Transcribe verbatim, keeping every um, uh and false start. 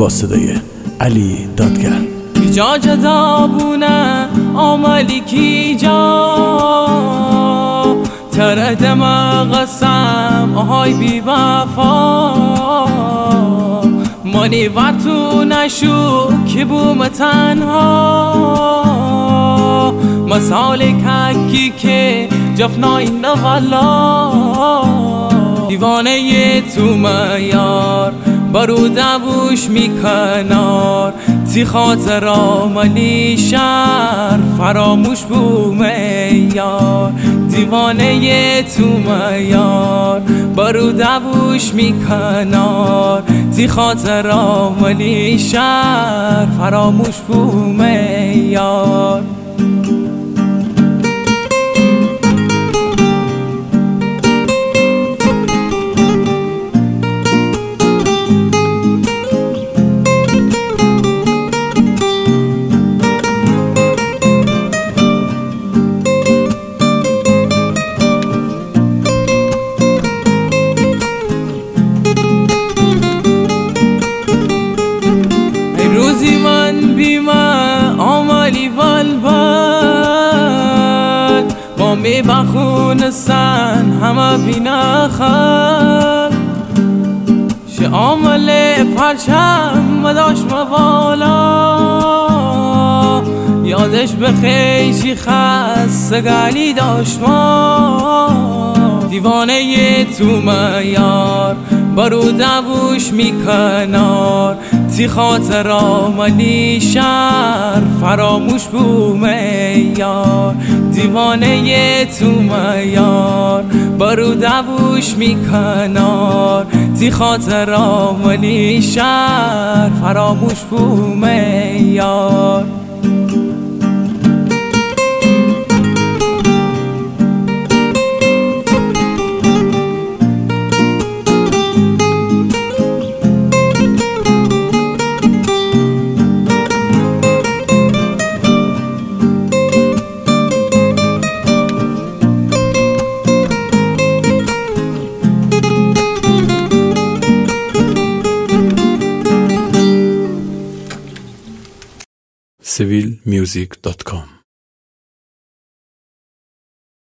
با صدای علی دادگر. جا جدا بونه عملی کی جا ترد ما قسم آهای بی وفا مانی و تو نشو که بوم تنها مثال ککی که جفنای نوالا دیوانه ی تو میار برو دوش میکنار تی خاطر آملی شهر فراموش بوم یار دیوانه ی تو میار برو دوش میکنار تی خاطر آملی شهر فراموش بوم یار. روزی من بیمه آمالی والبال با می بخونستن همه بینخل شه آمال پرچم مداش موالا یادش بخیشی خستگالی داشت ما دیوانه ی تو میار برو دوش میکنار تی خاطر آملی شهر فراموش بوم یار دیوانه ی تو میار برو دوش میکنار تی خاطر آملی شهر فراموش بوم یار. سیویل میوزیک دات کام